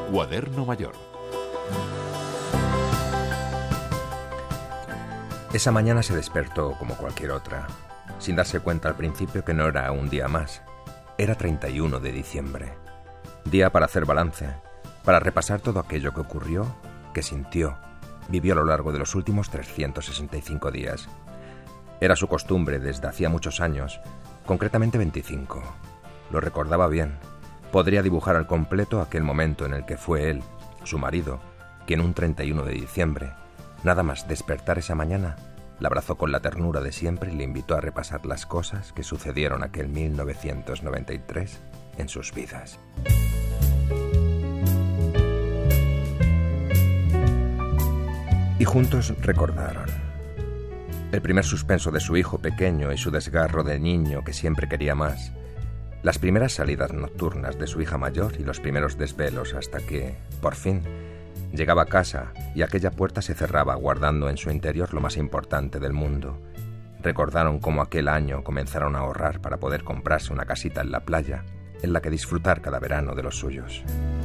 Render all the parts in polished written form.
Cuaderno Mayor. Esa mañana se despertó como cualquier otra, sin darse cuenta al principio que no era un día más. Era 31 de diciembre. Día para hacer balance, para repasar todo aquello que ocurrió, que sintió, vivió a lo largo de los últimos 365 días. Era su costumbre desde hacía muchos años, concretamente 25. Lo recordaba bien. Podría dibujar al completo aquel momento en el que fue él, su marido, quien un 31 de diciembre, nada más despertar esa mañana, la abrazó con la ternura de siempre y le invitó a repasar las cosas que sucedieron aquel 1993 en sus vidas. Y juntos recordaron el primer suspenso de su hijo pequeño y su desgarro de niño que siempre quería más, las primeras salidas nocturnas de su hija mayor y los primeros desvelos hasta que, por fin, llegaba a casa y aquella puerta se cerraba guardando en su interior lo más importante del mundo. Recordaron cómo aquel año comenzaron a ahorrar para poder comprarse una casita en la playa en la que disfrutar cada verano de los suyos.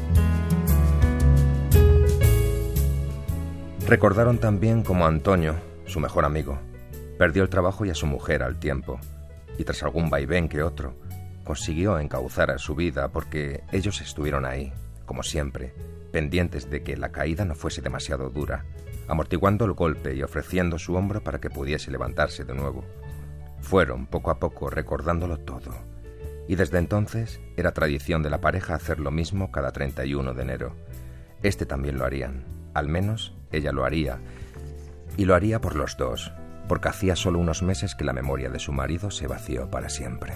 Recordaron también cómo Antonio, su mejor amigo, perdió el trabajo y a su mujer al tiempo, y tras algún vaivén que otro, consiguió encauzar a su vida porque ellos estuvieron ahí, como siempre, pendientes de que la caída no fuese demasiado dura, amortiguando el golpe y ofreciendo su hombro para que pudiese levantarse de nuevo. Fueron, poco a poco, recordándolo todo, y desde entonces era tradición de la pareja hacer lo mismo cada 31 de enero. Este también lo harían, al menos ella lo haría, y lo haría por los dos, porque hacía solo unos meses que la memoria de su marido se vació para siempre.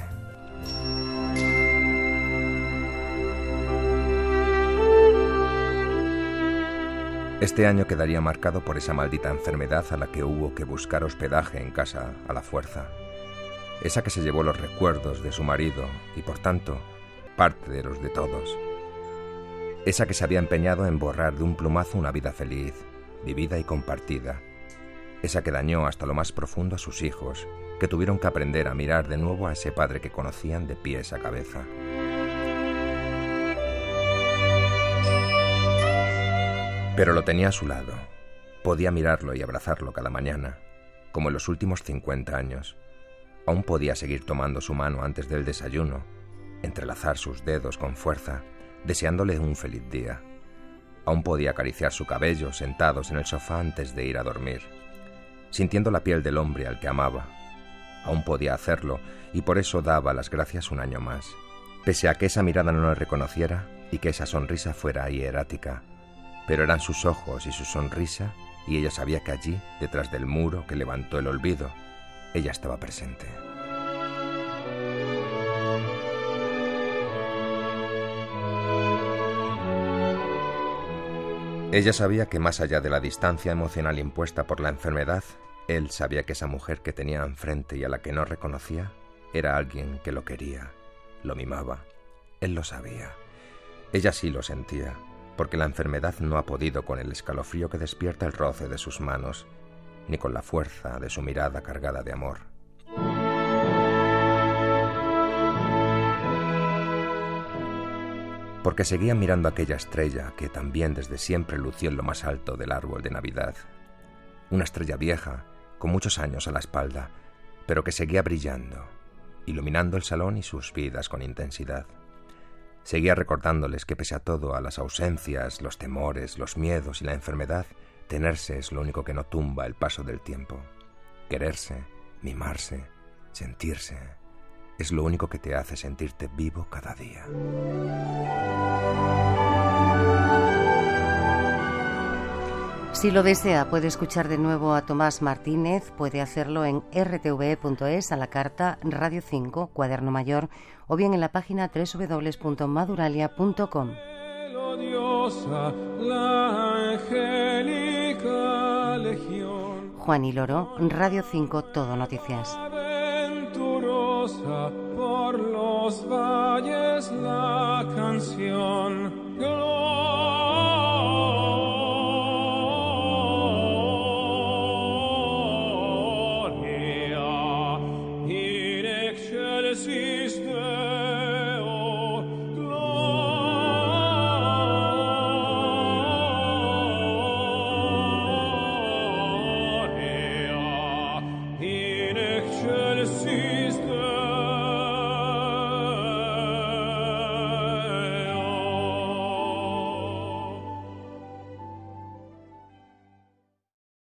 Este año quedaría marcado por esa maldita enfermedad a la que hubo que buscar hospedaje en casa a la fuerza. Esa que se llevó los recuerdos de su marido y, por tanto, parte de los de todos. Esa que se había empeñado en borrar de un plumazo una vida feliz, vivida y compartida. Esa que dañó hasta lo más profundo a sus hijos, que tuvieron que aprender a mirar de nuevo a ese padre que conocían de pies a cabeza. Pero lo tenía a su lado. Podía mirarlo y abrazarlo cada mañana, como en los últimos 50 años. Aún podía seguir tomando su mano antes del desayuno, entrelazar sus dedos con fuerza, deseándole un feliz día. Aún podía acariciar su cabello sentados en el sofá antes de ir a dormir, sintiendo la piel del hombre al que amaba. Aún podía hacerlo y por eso daba las gracias un año más, pese a que esa mirada no le reconociera y que esa sonrisa fuera hierática. Pero eran sus ojos y su sonrisa, y ella sabía que allí, detrás del muro que levantó el olvido, ella estaba presente. Ella sabía que más allá de la distancia emocional impuesta por la enfermedad, él sabía que esa mujer que tenía enfrente y a la que no reconocía, era alguien que lo quería, lo mimaba. Él lo sabía. Ella sí lo sentía, porque la enfermedad no ha podido con el escalofrío que despierta el roce de sus manos, ni con la fuerza de su mirada cargada de amor. Porque seguía mirando aquella estrella que también desde siempre lució en lo más alto del árbol de Navidad. Una estrella vieja, con muchos años a la espalda, pero que seguía brillando, iluminando el salón y sus vidas con intensidad. Seguía recordándoles que pese a todo, a las ausencias, los temores, los miedos y la enfermedad, tenerse es lo único que no tumba el paso del tiempo. Quererse, mimarse, sentirse, es lo único que te hace sentirte vivo cada día. Si lo desea, puede escuchar de nuevo a Tomás Martínez, puede hacerlo en rtve.es, a la carta Radio 5, Cuaderno Mayor, o bien en la página www.maduralia.com. Juan y Loro, Radio 5, Todo Noticias. Aventurosa por los valles la canción. Excelsis Deo, gloria. si